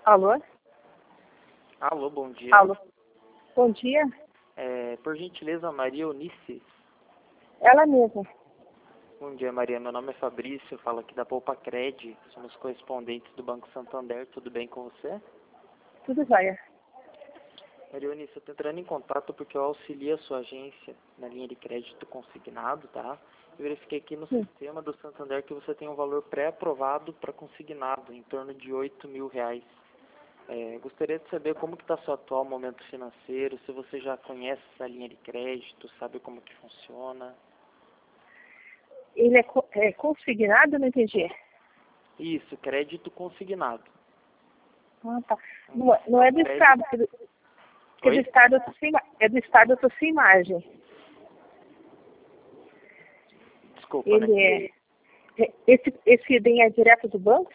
Alô? Alô, bom dia. Alô? Bom dia. Por gentileza, Maria Eunice. Ela mesma. Bom dia, Maria. Meu nome é Fabrício, eu falo aqui da Poupa-Cred. Somos correspondentes do Banco Santander. Tudo bem com você? Tudo jóia. Maria Eunice, eu estou entrando em contato porque eu auxilio a sua agência na linha de crédito consignado, tá? Eu verifiquei aqui no sistema do Santander que você tem um valor pré-aprovado para consignado, em torno de R$ 8.000. Gostaria de saber como que está seu atual momento financeiro, se você já conhece essa linha de crédito, sabe como que funciona. Ele é consignado, não entendi. Isso, crédito consignado. Ah, tá. Não é do Crédito. Estado, porque do Estado eu tô sem, é do Estado eu tô sem margem. Desculpa, Ele né? esse item é direto do banco?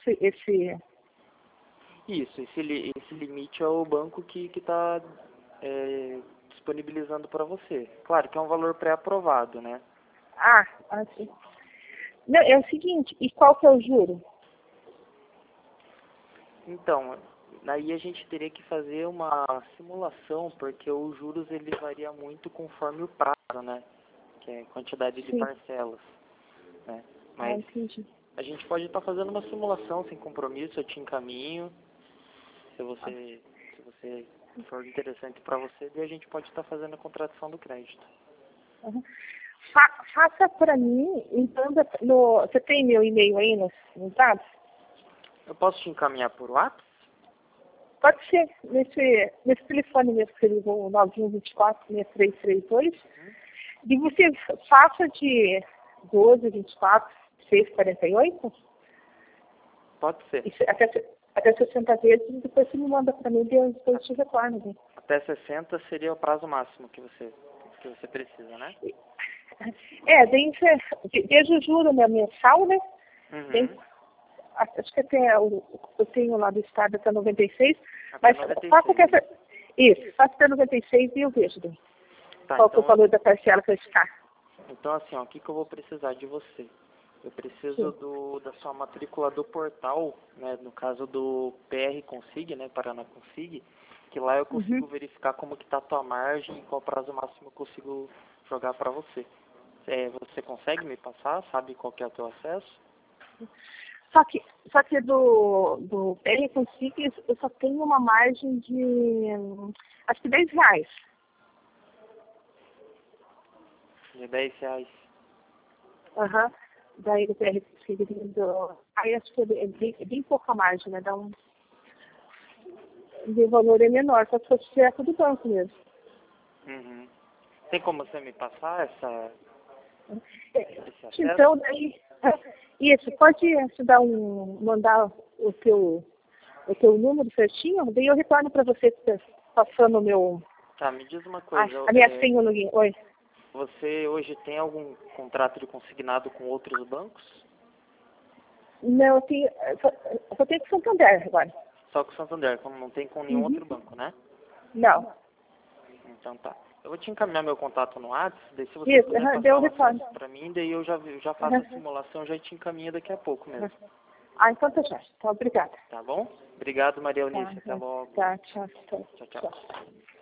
Isso, esse limite é o banco que está disponibilizando para você. Claro que é um valor pré-aprovado, né? Sim. Não, é o seguinte, e qual que é o juro? Então, aí a gente teria que fazer uma simulação, porque os juros ele varia muito conforme o prazo, né? Que é a quantidade de Sim. parcelas, né? Mas Entendi. a gente pode estar fazendo uma simulação sem compromisso, eu te encaminho. Se você for interessante para você, daí a gente pode estar fazendo a contratação do crédito. Uhum. Faça para mim, então, você tem meu e-mail aí nos dados? Eu posso te encaminhar por WhatsApp? Pode ser nesse telefone mesmo que você ligou, o 9124-6332. E você faça de 12, 24, 6, 48? Pode ser. Isso, até 60 vezes, e depois você me manda para mim, depois eu te retorno. Né? Até 60 seria o prazo máximo que você precisa, né? Daí você veja o juro mensal, né? Uhum. Acho que até eu tenho lá do Estado até 96, Até mas 96. faça até 96 e eu vejo. Né? Tá, Qual que é o valor da parcela que vai ficar? Então, assim, ó, o que eu vou precisar de você? Eu preciso da sua matrícula do portal, né, no caso do PR Consig, né, Paraná Consig, que lá eu consigo verificar como que tá a tua margem e qual prazo máximo eu consigo jogar para você. Você consegue me passar? Sabe qual que é o teu acesso? Só que do PR Consig eu só tenho uma margem de acho que R$ 10. De R$ 10. Aham. Daí do PR Consig aí acho que é bem pouca margem, né? O valor é menor, só se fosse direto do banco mesmo. Uhum. Tem como você me passar esse acesso? Então, daí, isso, pode mandar o teu número certinho, daí eu retorno para você passando o meu, Tá, me diz uma coisa. a minha senha no login. Oi. Você hoje tem algum contrato de consignado com outros bancos? Não, só tenho com Santander agora. Só com o Santander, não tem com nenhum outro banco, né? Não. Então tá. Eu vou te encaminhar meu contato no WhatsApp, daí se você puder passar o acesso para mim, daí eu já faço a simulação, já te encaminho daqui a pouco mesmo. Então tá já. Então, obrigada. Tá bom? Obrigado, Maria Eunice. Até logo. Tá, tchau. Tchau, tchau.